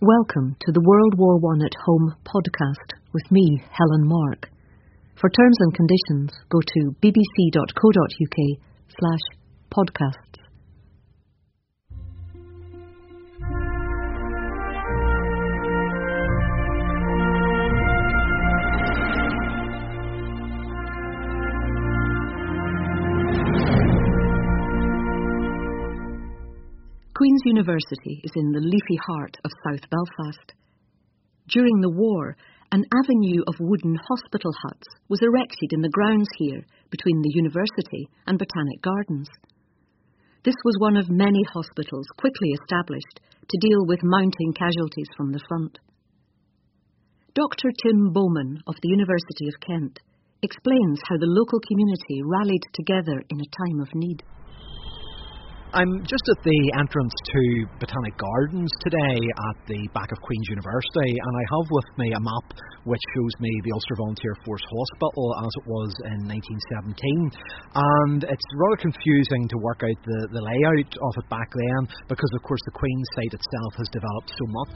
Welcome to the World War I at Home podcast with me, Helen Mark. For terms and conditions, go to bbc.co.uk/podcasts. Queen's University is in the leafy heart of South Belfast. During the war, an avenue of wooden hospital huts was erected in the grounds here between the university and Botanic Gardens. This was one of many hospitals quickly established to deal with mounting casualties from the front. Dr. Tim Bowman of the University of Kent explains how the local community rallied together in a time of need. I'm just at the entrance to Botanic Gardens today at the back of Queen's University, and I have with me a map which shows me the Ulster Volunteer Force Hospital as it was in 1917, and it's rather confusing to work out the layout of it back then because of course the Queen's site itself has developed so much.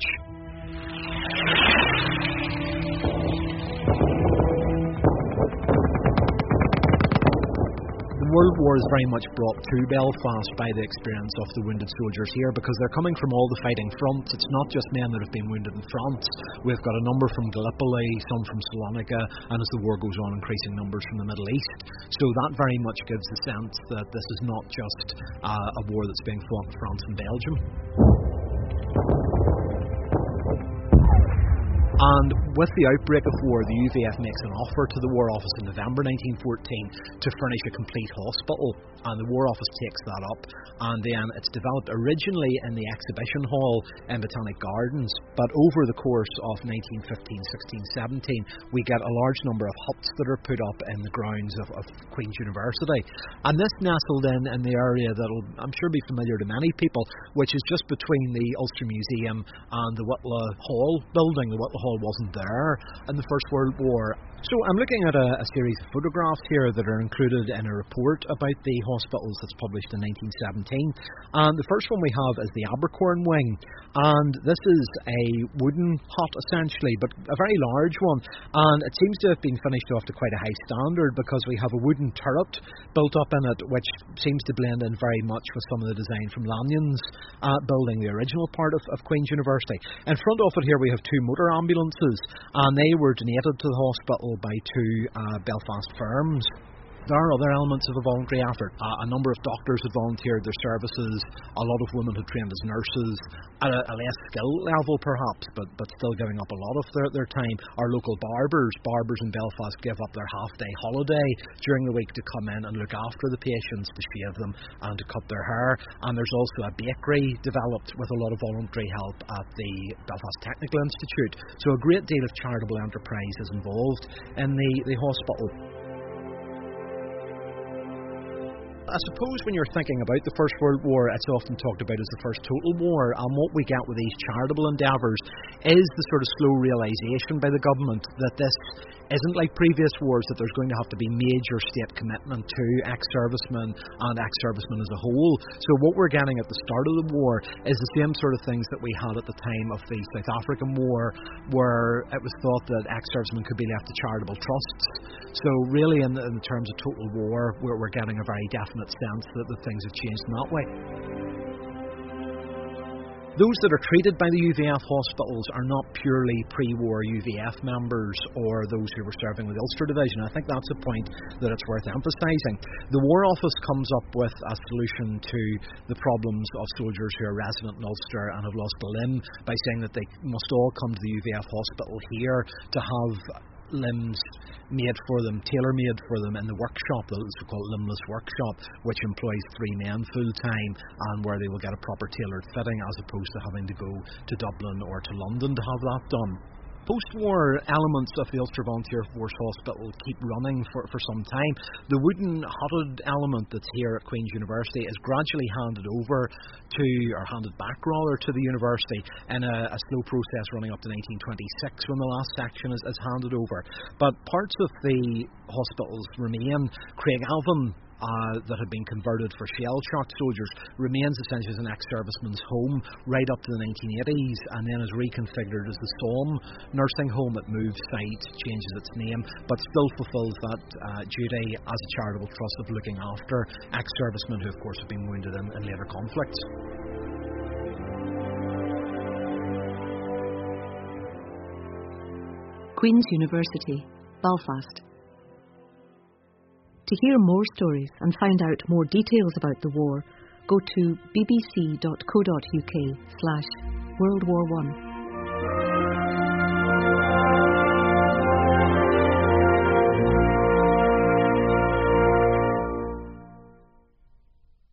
The World War is very much brought to Belfast by the experience of the wounded soldiers here because they're coming from all the fighting fronts. It's not just men that have been wounded in France. We've got a number from Gallipoli, some from Salonika, and as the war goes on, increasing numbers from the Middle East. So that very much gives the sense that this is not just a war that's being fought in France and Belgium. And with the outbreak of war, the UVF makes an offer to the War Office in November 1914 to furnish a complete hospital, and the War Office takes that up, and then it's developed originally in the exhibition hall in Botanic Gardens, but over the course of 1915, 16, 17, we get a large number of huts that are put up in the grounds of Queen's University, and this nestled in the area that'll, I'm sure, be familiar to many people, which is just between the Ulster Museum and the Whitla Hall building. The Whitla Hall wasn't there in the First World War. So I'm looking at a series of photographs here that are included in a report about the hospitals that's published in 1917. And the first one we have is the Abercorn wing. And this is a wooden hut essentially, but a very large one. And it seems to have been finished off to quite a high standard because we have a wooden turret built up in it, which seems to blend in very much with some of the design from Lanyon's building, the original part of Queen's University. In front of it here we have two motor ambulances, and they were donated to the hospital by two Belfast firms. There are other elements of a voluntary effort. A number of doctors had volunteered their services. A lot of women had trained as nurses at a less skill level perhaps, but still giving up a lot of their time. Our local barbers in Belfast give up their half-day holiday during the week to come in and look after the patients, to shave them and to cut their hair. And there's also a bakery developed with a lot of voluntary help at the Belfast Technical Institute. So a great deal of charitable enterprise is involved in the hospital. I suppose when you're thinking about the First World War, it's often talked about as the first total war, and what we get with these charitable endeavours is the sort of slow realisation by the government that this isn't like previous wars, that there's going to have to be major state commitment to ex-servicemen and ex-servicemen as a whole. So what we're getting at the start of the war is the same sort of things that we had at the time of the South African War, where it was thought that ex-servicemen could be left to charitable trusts. So really in terms of total war, we're getting a very definite sense that things have changed in that way. Those that are treated by the UVF hospitals are not purely pre-war UVF members or those who were serving with the Ulster Division. I think that's a point that it's worth emphasising. The War Office comes up with a solution to the problems of soldiers who are resident in Ulster and have lost a limb by saying that they must all come to the UVF hospital here to have limbs made for them, tailor-made for them in the workshop, the so-called limbless workshop, which employs 3 men full-time and where they will get a proper tailored fitting as opposed to having to go to Dublin or to London to have that done. Post-war elements of the Ulster Volunteer Force Hospital keep running for some time. The wooden hutted element that's here at Queen's University is gradually handed back to the university in a slow process running up to 1926 when the last section is handed over. But parts of the hospitals remain. Craigavon that had been converted for shell-shock soldiers remains essentially as an ex-serviceman's home right up to the 1980s, and then is reconfigured as the Somme Nursing Home. It moves site, changes its name, but still fulfills that duty as a charitable trust of looking after ex-servicemen who, of course, have been wounded in later conflicts. Queen's University, Belfast. To hear more stories and find out more details about the war, go to bbc.co.uk/World War I.